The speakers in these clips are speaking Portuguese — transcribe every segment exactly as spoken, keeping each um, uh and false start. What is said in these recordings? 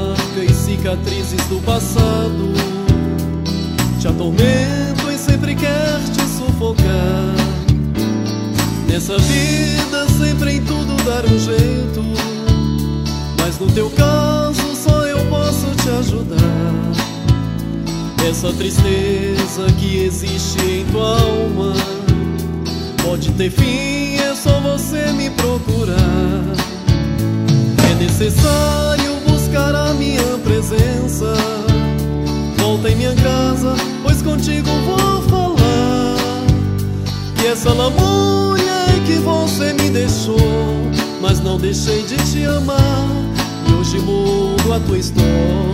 marcas, cicatrizes do passado te atormentam e sempre quer te sufocar. Nessa vida sempre em tudo dar um jeito, mas no teu caso só eu posso te ajudar. Essa tristeza que existe em tua alma pode ter fim, é só você me procurar. É necessário buscar a minha presença. Volta em minha casa, pois contigo vou falar. E essa lamúria é que você me deixou, mas não deixei de te amar. E hoje mudo a tua história.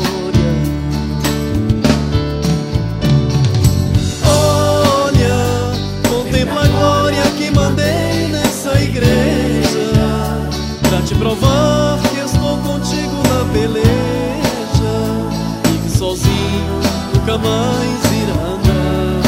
Olha, contempla a glória que mandei nessa igreja, pra te provar que estou contigo na peleja, e que sozinho nunca mais irá andar.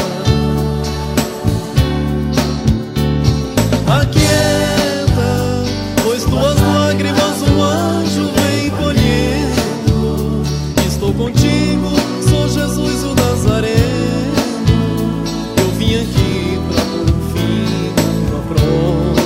Aquieta, pois tuas lágrimas um anjo vem colhendo. Estou contigo, sou Jesus o Nazareno. Eu vim aqui pra pôr um fim na tua prova.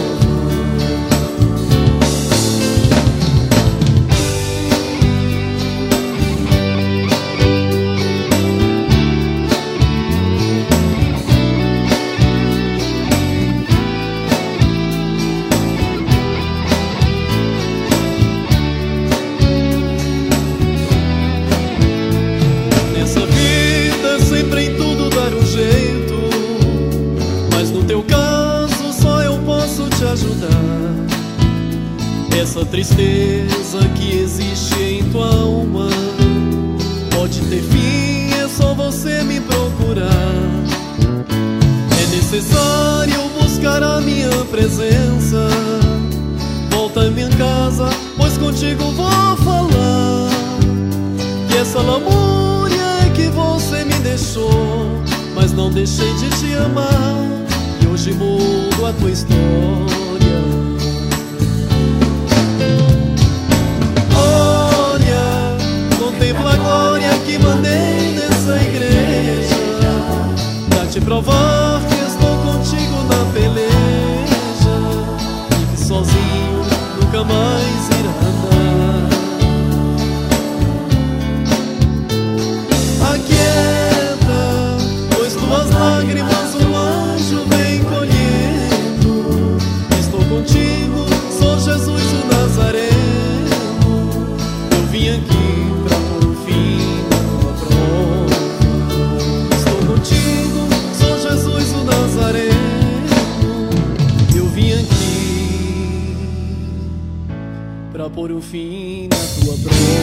Sempre em tudo dar um jeito, mas no teu caso só eu posso te ajudar. Essa tristeza que existe em tua alma pode ter fim, é só você me procurar. É necessário buscar a minha presença. Volta em minha casa, pois contigo vou falar. Que essa lamúria que você me deixou, mas não deixei de te amar. E hoje mudo a tua história. Olha, contempla a glória que mandei nessa igreja, pra te provar que estou contigo na peleja, e que sozinho nunca mais irá andar. Aquieta, pois tuas lágrimas um anjo vem colhendo. Estou contigo, sou Jesus o Nazareno. Eu vim aqui pra pôr um fim na tua prova. Estou contigo, sou Jesus o Nazareno. Eu vim aqui pra pôr um fim na tua prova.